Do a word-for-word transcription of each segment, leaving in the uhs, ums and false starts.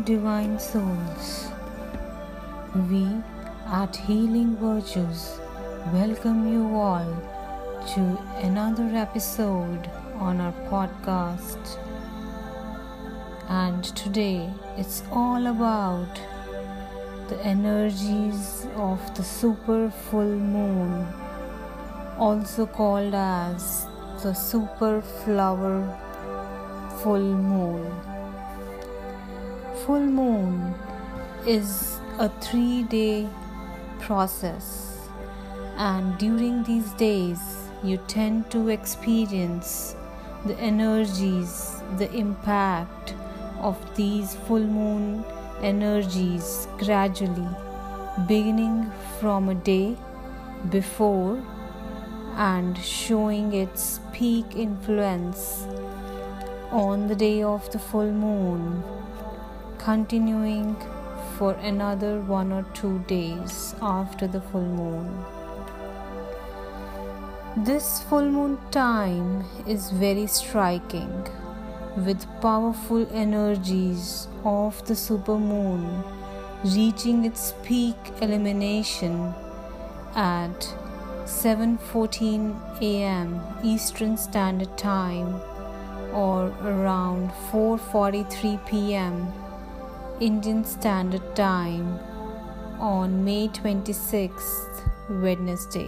divine souls. We at Healing Virtues welcome you all to another episode on our podcast. And today it's all about the energies of the super full moon, also called as the super flower full moon. Full moon is a three-day process, and during these days you tend to experience the energies, the impact of these full moon energies gradually, beginning from a day before and showing its peak influence on the day of the full moon, continuing for another one or two days after the full moon. This full moon time is very striking, with powerful energies of the supermoon reaching its peak illumination at seven fourteen a.m. Eastern Standard Time or around four forty-three p.m. Indian Standard Time on May twenty-sixth, Wednesday.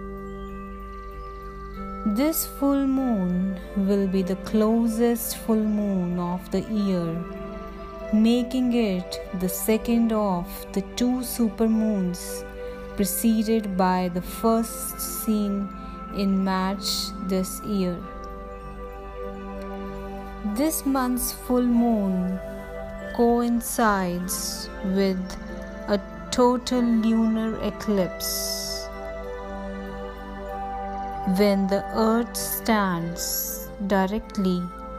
This full moon will be the closest full moon of the year, making it the second of the two supermoons preceded by the first seen in March this year. This month's full moon coincides with a total lunar eclipse, when the earth stands directly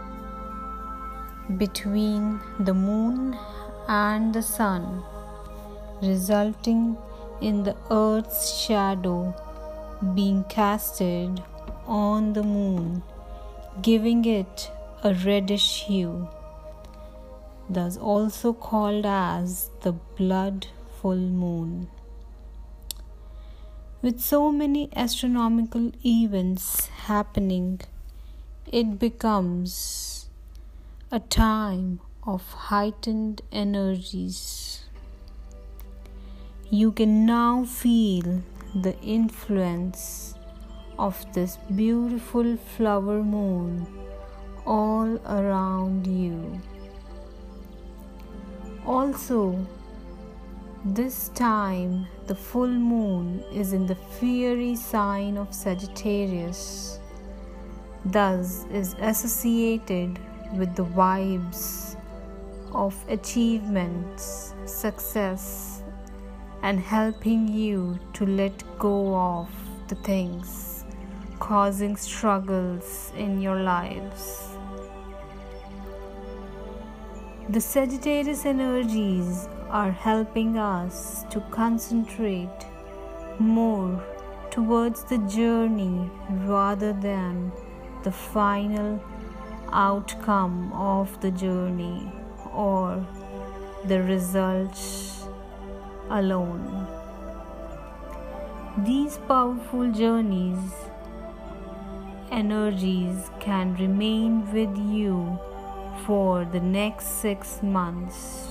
between the moon and the sun, resulting in the earth's shadow being casted on the moon, giving it a reddish hue, thus also called as the blood full moon. With so many astronomical events happening, it becomes a time of heightened energies. You can now feel the influence of this beautiful flower moon all around you. Also, this time the full moon is in the fiery sign of Sagittarius, thus is associated with the vibes of achievements, success, and helping you to let go of the things causing struggles in your lives. The Sagittarius energies are helping us to concentrate more towards the journey rather than the final outcome of the journey or the results alone. These powerful journeys energies can remain with you for the next six months.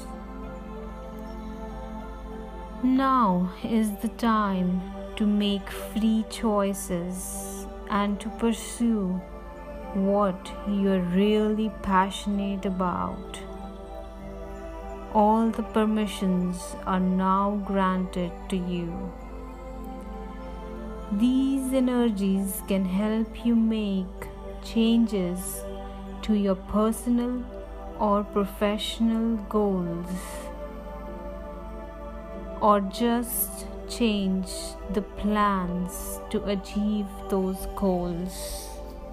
Now is the time to make free choices and to pursue what you are really passionate about. All the permissions are now granted to you. These energies can help you make changes to your personal or professional goals, or just change the plans to achieve those goals.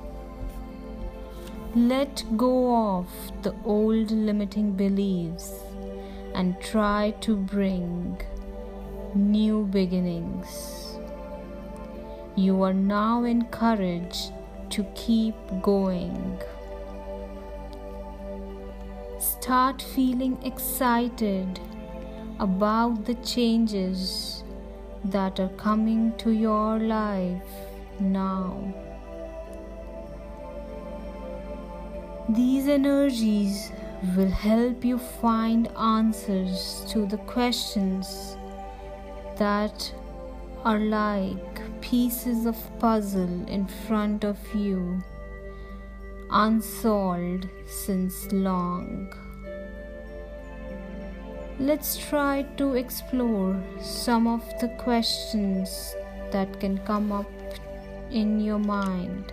Let go of the old limiting beliefs and try to bring new beginnings. You are now encouraged to keep going. start feeling excited about the changes that are coming to your life now. These energies will help you find answers to the questions that are like pieces of puzzle in front of you, unsolved since long. Let's try to explore some of the questions that can come up in your mind.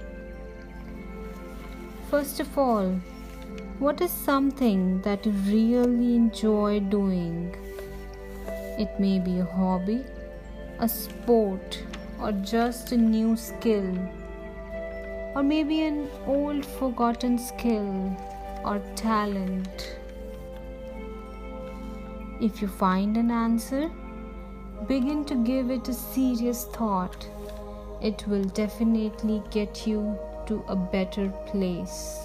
First of all, what is something that you really enjoy doing? It may be a hobby, a sport, or just a new skill, or maybe an old forgotten skill or talent. If you find an answer, begin to give it a serious thought. It will definitely get you to a better place.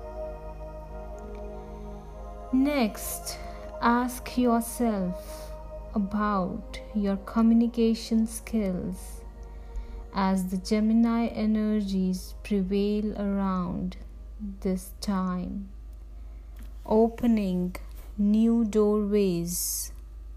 Next, ask yourself about your communication skills as the Gemini energies prevail around this time, opening new doorways.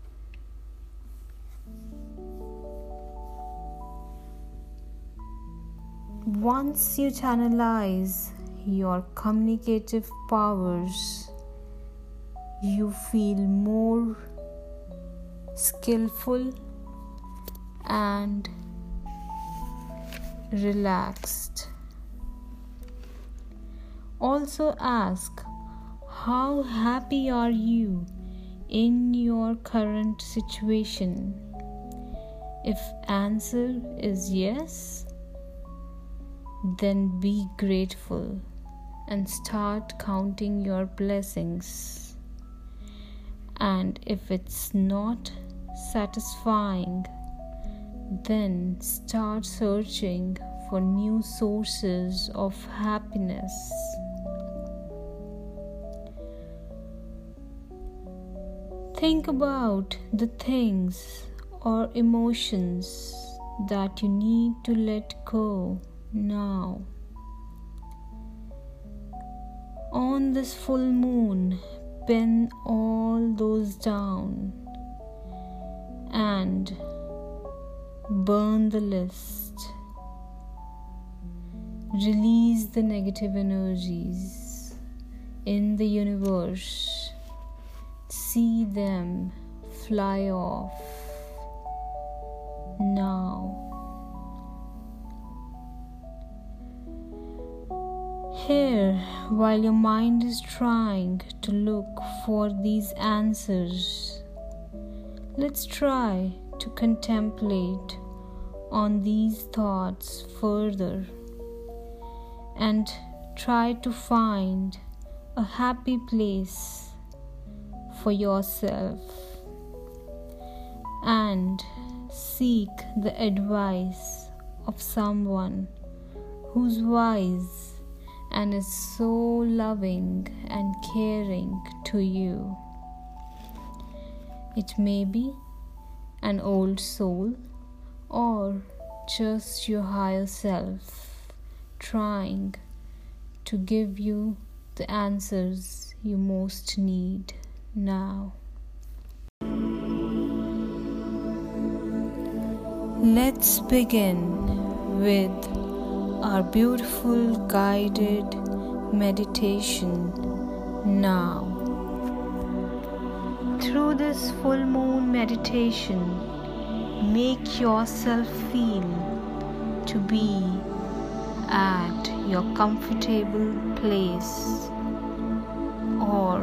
Once you channelize your communicative powers, you feel more skillful and relaxed. Also ask, how happy are you in your current situation? If answer is yes, then be grateful and start counting your blessings. And if it's not satisfying, then start searching for new sources of happiness. Think about the things or emotions that you need to let go now. On this full moon, pin all those down and burn the list. Release the negative energies in the universe. See them fly off now. Here, while your mind is trying to look for these answers, let's try to contemplate on these thoughts further and try to find a happy place for yourself and seek the advice of someone who's wise and is so loving and caring to you. It may be an old soul or just your higher self trying to give you the answers you most need now. Let's begin with our beautiful guided meditation now. Through this full moon meditation, make yourself feel to be at your comfortable place or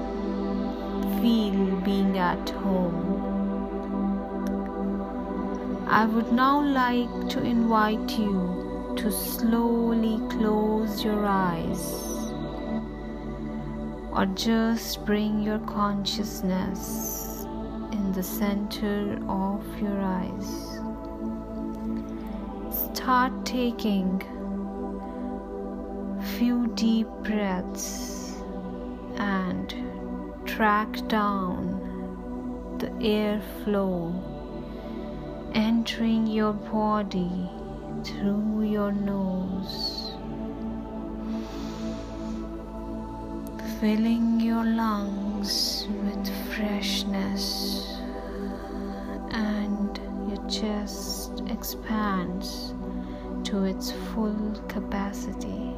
feel being at home. I would now like to invite you to slowly close your eyes or just bring your consciousness in the center of your eyes. Start taking few deep breaths and track down the airflow entering your body through your nose, filling your lungs with freshness, and your chest expands to its full capacity.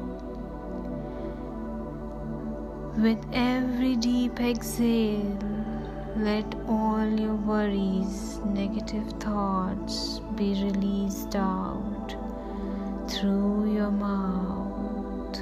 With every deep exhale, let all your worries, negative thoughts be released out through your mouth.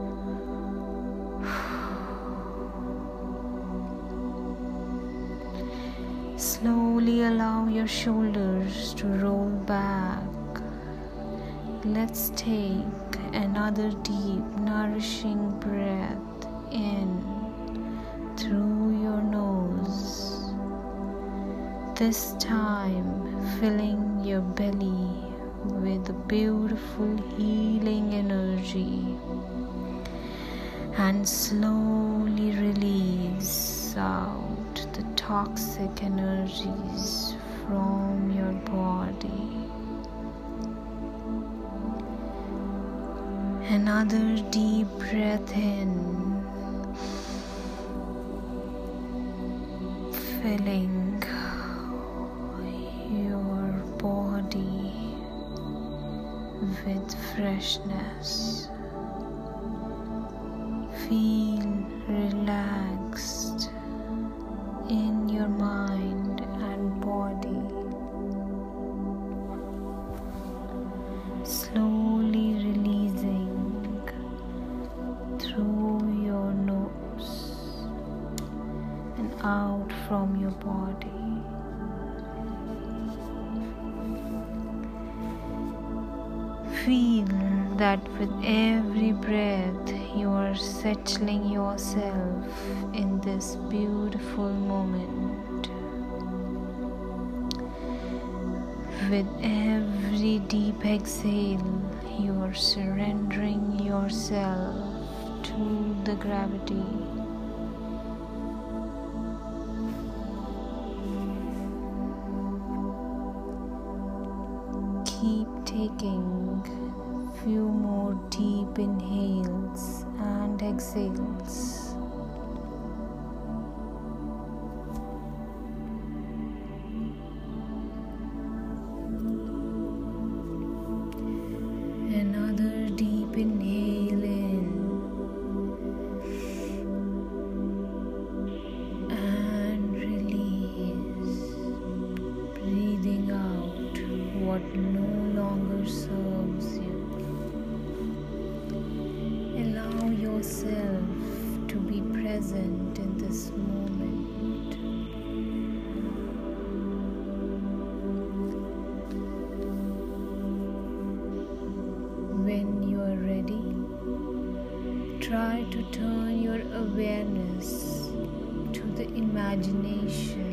Slowly allow your shoulders to roll back. Let's take another deep, nourishing breath in through your nose, this time filling your belly with a beautiful healing energy, and slowly release out the toxic energies from your body. Another deep breath in, filling your body with freshness. Feel relaxed in your mind and body. Slowly releasing through your nose and out from your body. Feel that with every breath you are settling yourself in this beautiful moment. With every deep exhale, you are surrendering yourself to the gravity. Keep taking few more deep inhales and exhales. Another deep inhale in and release, breathing out what no longer serves you. Allow yourself to be present in this moment. When you are ready, try to turn your awareness to the imagination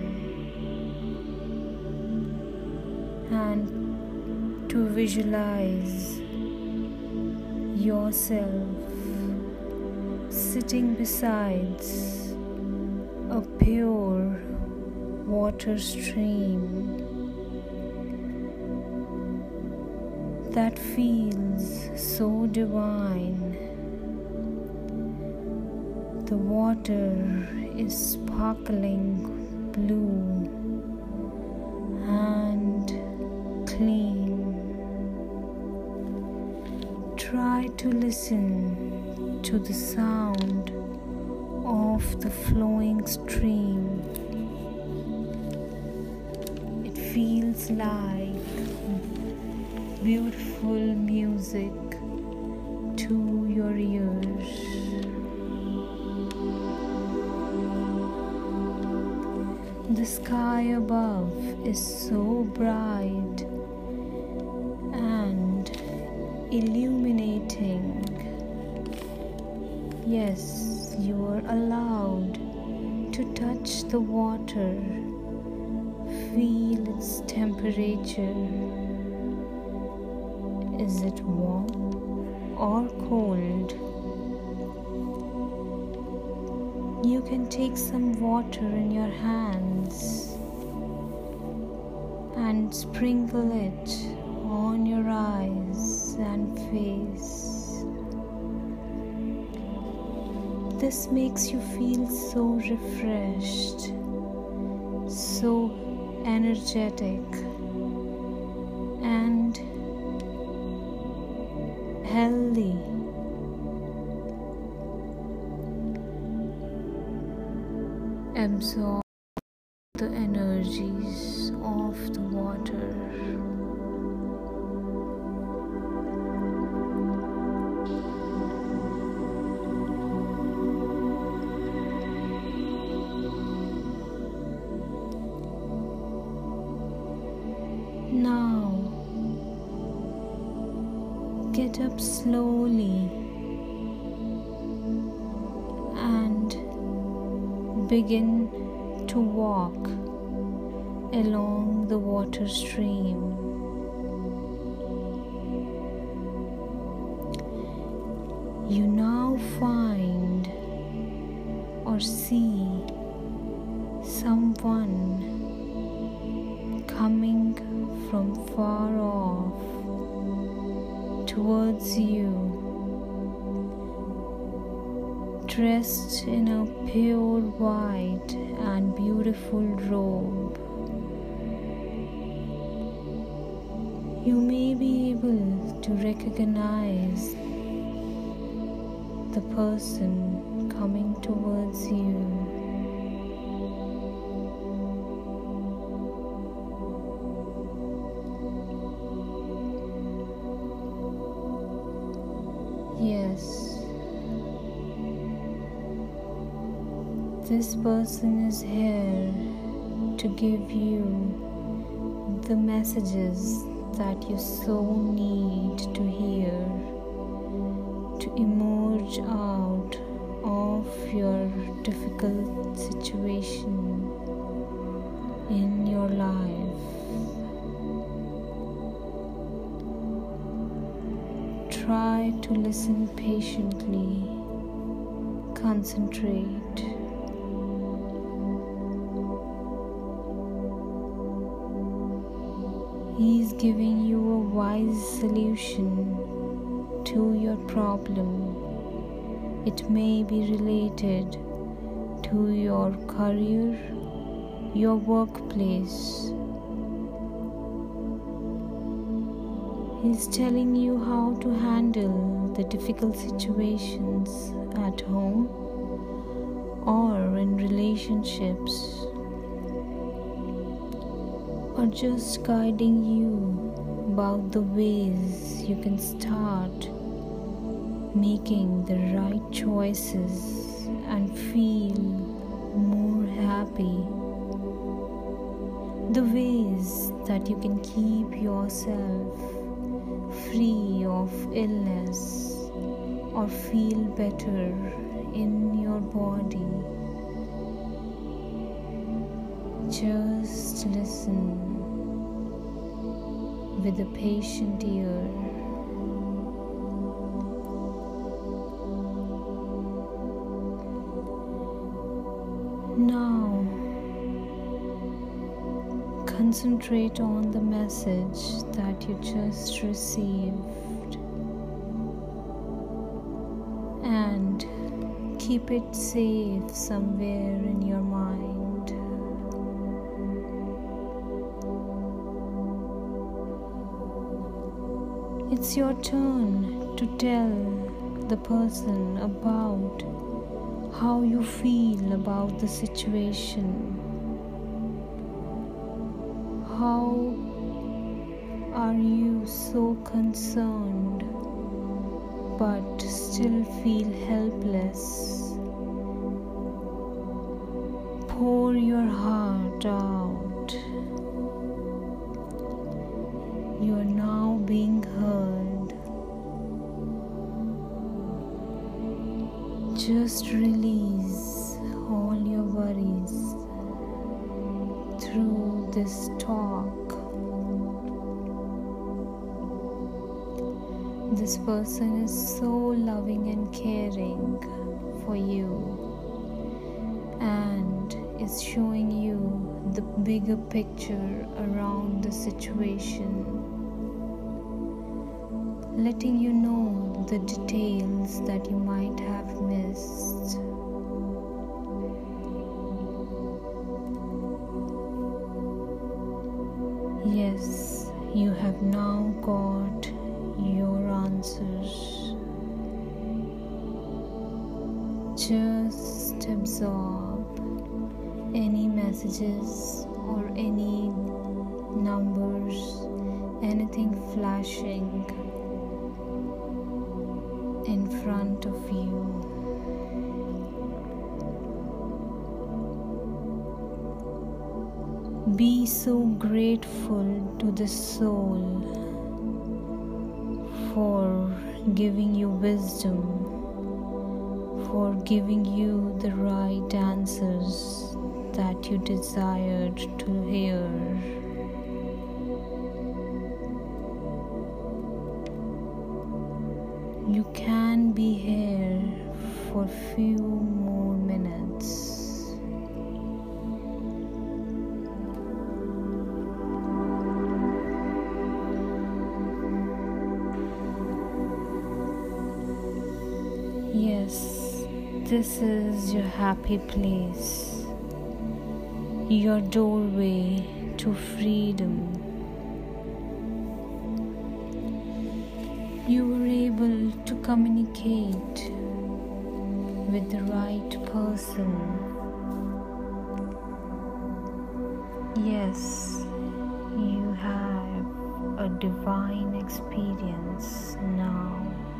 and to visualize yourself sitting beside a pure water stream that feels so divine. The water is sparkling blue and clean. Try to listen to the sound of the flowing stream. It feels like beautiful music to your ears. The sky above is so bright and illuminating. Yes, you are allowed to touch the water, feel its temperature. Is it warm or cold? You can take some water in your hands and sprinkle it on your eyes and face. This makes you feel so refreshed, so energetic and healthy. Absorb the energies of the water. Now, get up slowly and begin to walk along the water stream. You now find or see someone coming from far off towards you, dressed in a pure white and beautiful robe. You may be able to recognize the person coming towards you. Yes, this person is here to give you the messages that you so need to hear to emerge out of your difficult situation in your life. Try to listen patiently, concentrate. He is giving you a wise solution to your problem. It may be related to your career, your workplace. He is telling you how to handle the difficult situations at home or in relationships, or just guiding you about the ways you can start making the right choices and feel more happy. The ways that you can keep yourself free of illness or feel better in your body. Just listen with a patient ear. Now, concentrate on the message that you just received and keep it safe somewhere in your mind. It's your turn to tell the person about how you feel about the situation. How are you so concerned but still feel helpless? Pour your heart out. You are now being heard. Just release all your worries through this talk. This person is so loving and caring for you. and is showing you the bigger picture around the situation, letting you know the details that you might have missed. Yes, you have now got your answers. Just absorb any messages or any numbers, anything flashing in front of you. Be so grateful to the soul for giving you wisdom, for giving you the right answers that you desired to hear. You can be here for few more minutes. Yes, this is your happy place, your doorway to freedom. You were able to communicate with the right person. Yes, you have a divine experience now.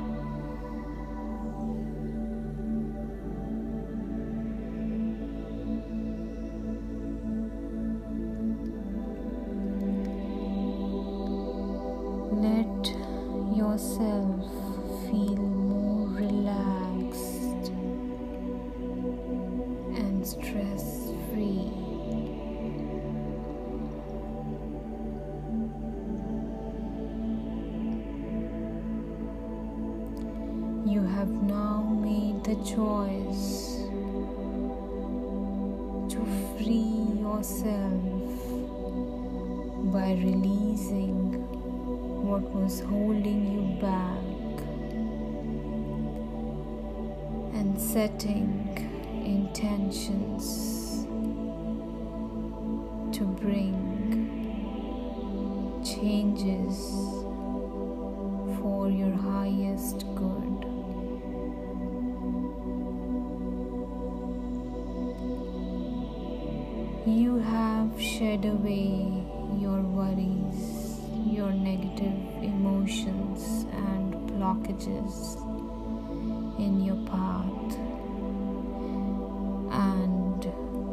Let yourself feel more relaxed and stress-free. You have now made the choice to free yourself by releasing what was holding you back and setting intentions to bring changes for your highest good. You have shed away your worries, your negative emotions and blockages in your path, and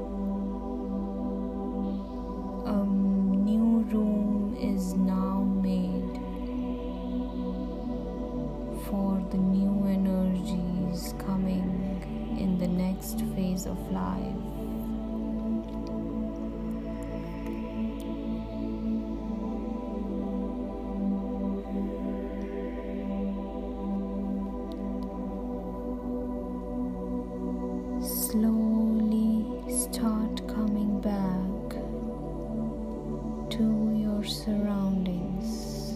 a new room is now made for the new energies coming in the next phase of life. Slowly start coming back to your surroundings,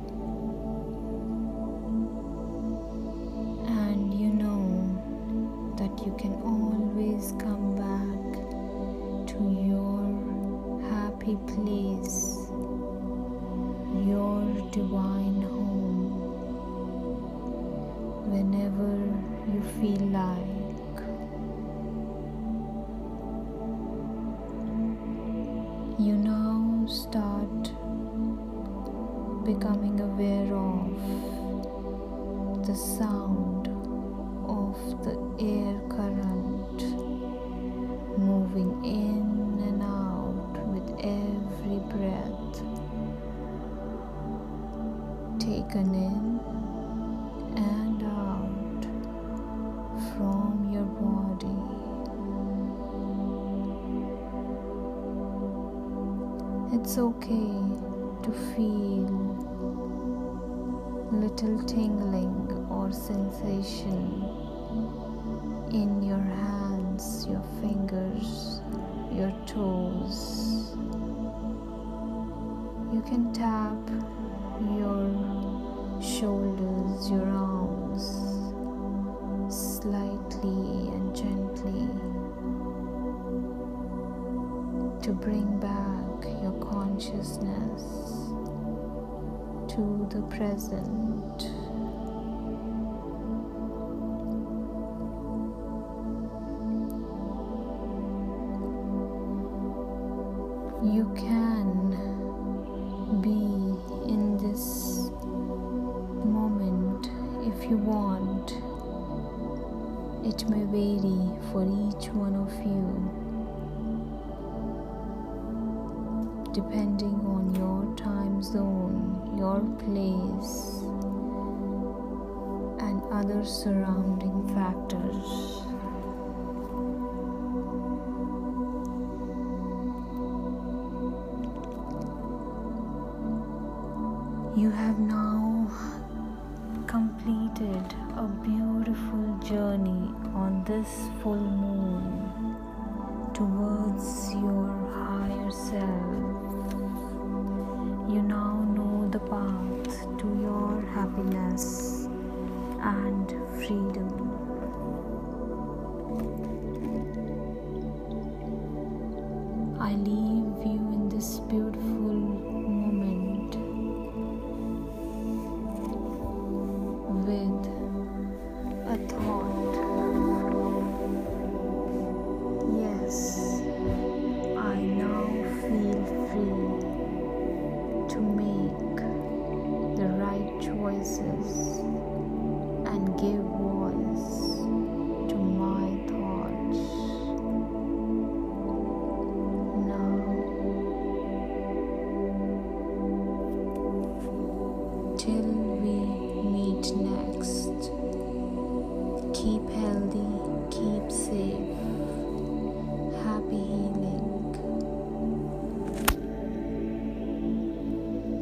and you know that you can always come back to your happy place, your divine home, whenever you feel like. You now start becoming aware of the sound of the air current moving in and out with every breath taken in and out from your body. It's okay to feel little tingling or sensation in your hands hands, your fingers, your toes. You can tap your shoulders, your arms slightly and gently to bring back your consciousness to the present. You can be in this moment if you want. It may vary for each one of you, depending on your time zone, your place, and other surrounding factors. You have now completed a beautiful journey on this full moon towards your higher self. You now know the path to your happiness and freedom. I leave you in this beautiful moment with a thought. Yes, I now feel free to make the right choices